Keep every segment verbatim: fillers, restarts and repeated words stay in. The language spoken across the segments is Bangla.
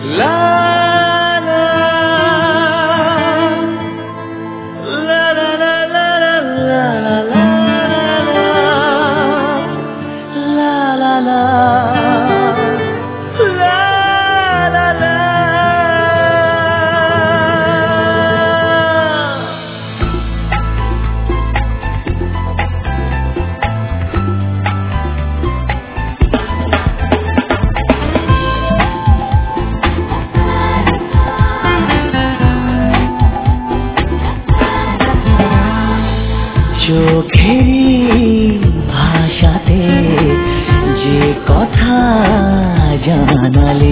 চোখেরই ভাষাতে যে কথা জানালে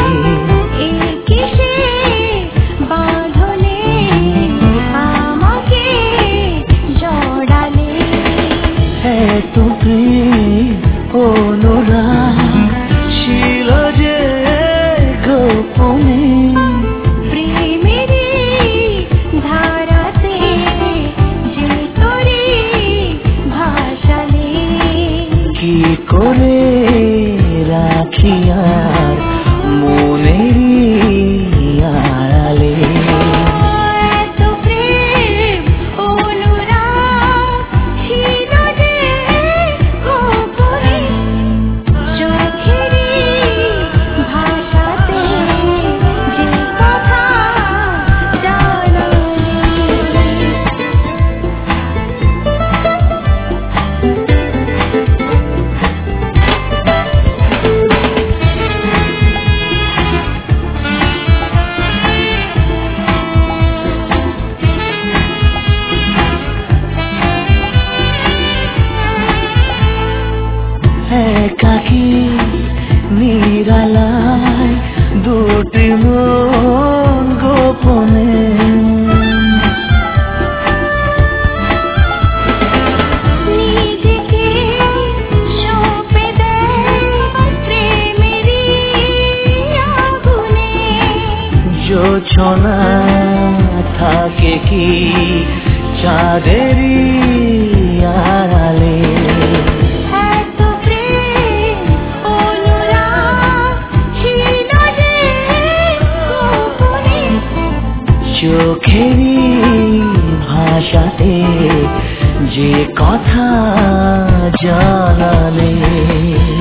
বাঁধনে আমাকে জড়ালে এত প্রেম অনুরাগ ছিল যে গোপনে করে রাখি আর মনেরই আড়ালে এত প্রেম অনুরাগ ছিল যে গোপনে চোখেরই ভাষাতে যে কথা জানালে একাকী নিরালায় দুটি মন গোপনে নিজেকে সঁপে দেয় প্রেমেরই আগুনে জোছনা থাকে কি চাঁদেরই আড়ালে চোখেরই ভাষাতে যে কথা জানালে।